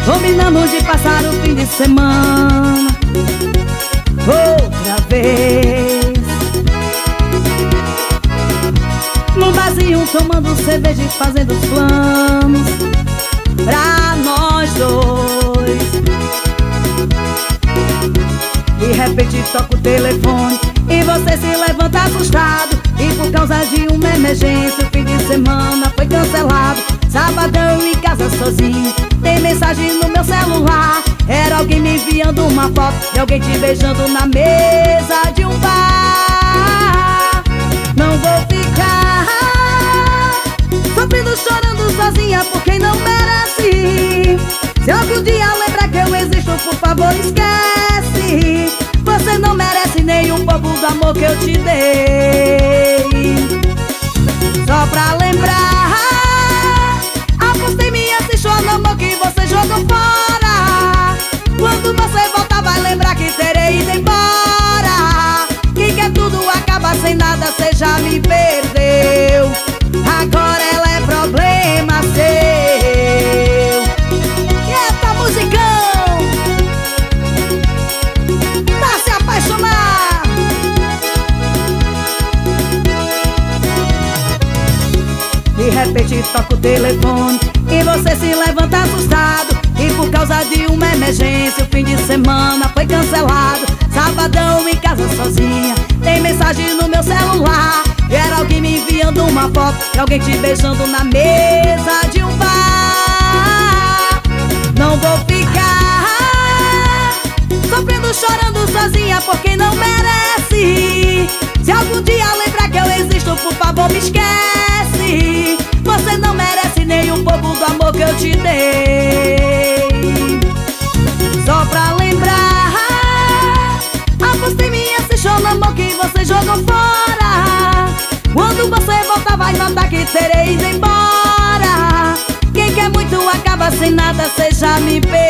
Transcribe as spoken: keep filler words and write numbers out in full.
combinamos de passar o fim de semana outra vez num barzinho, tomando cerveja e fazendo os planos pra nós dois. De repente toca o telefone e você se levanta assustado, e por causa de uma emergência o fim de semana foi cancelado. Sabadão em casa sozinho, tem mensagem no meu celular. Era alguém me enviando uma foto de alguém te beijando na mesa de um bar. Não vou ficar sofrendo, chorando sozinha por quem não merece. Se algum dia lembrar que eu existo, por favor esquece. Você não merece nem um pouco do amor que eu te dei. Só pra lembrar, apostei minha ficha no amor que você jogou fora. Quando você voltar vai lembrar que terei ido embora. Que quer tudo acaba sem nada, cê já me perdeu. Agora ela é problema seu. Eita, musicão! Tá se apaixonar. De repente toca o telefone e você se levanta assustado, e por causa de uma emergência o fim de semana foi cancelado. Sabadão em casa sozinha, tem mensagem no meu celular. Era alguém me enviando uma foto de alguém te beijando na mesa de um bar. Não vou ficar sofrendo, chorando sozinha por quem não merece. Se algum dia lembrar que eu existo, por favor me esquece. Você não merece nem um pouco do amor que eu te dei. Só pra lembrar, apostei minha ficha no amor que você jogou fora. Quando você voltar vai notar que terei ido embora. Quem quer muito acaba sem nada, cê já me perdeu.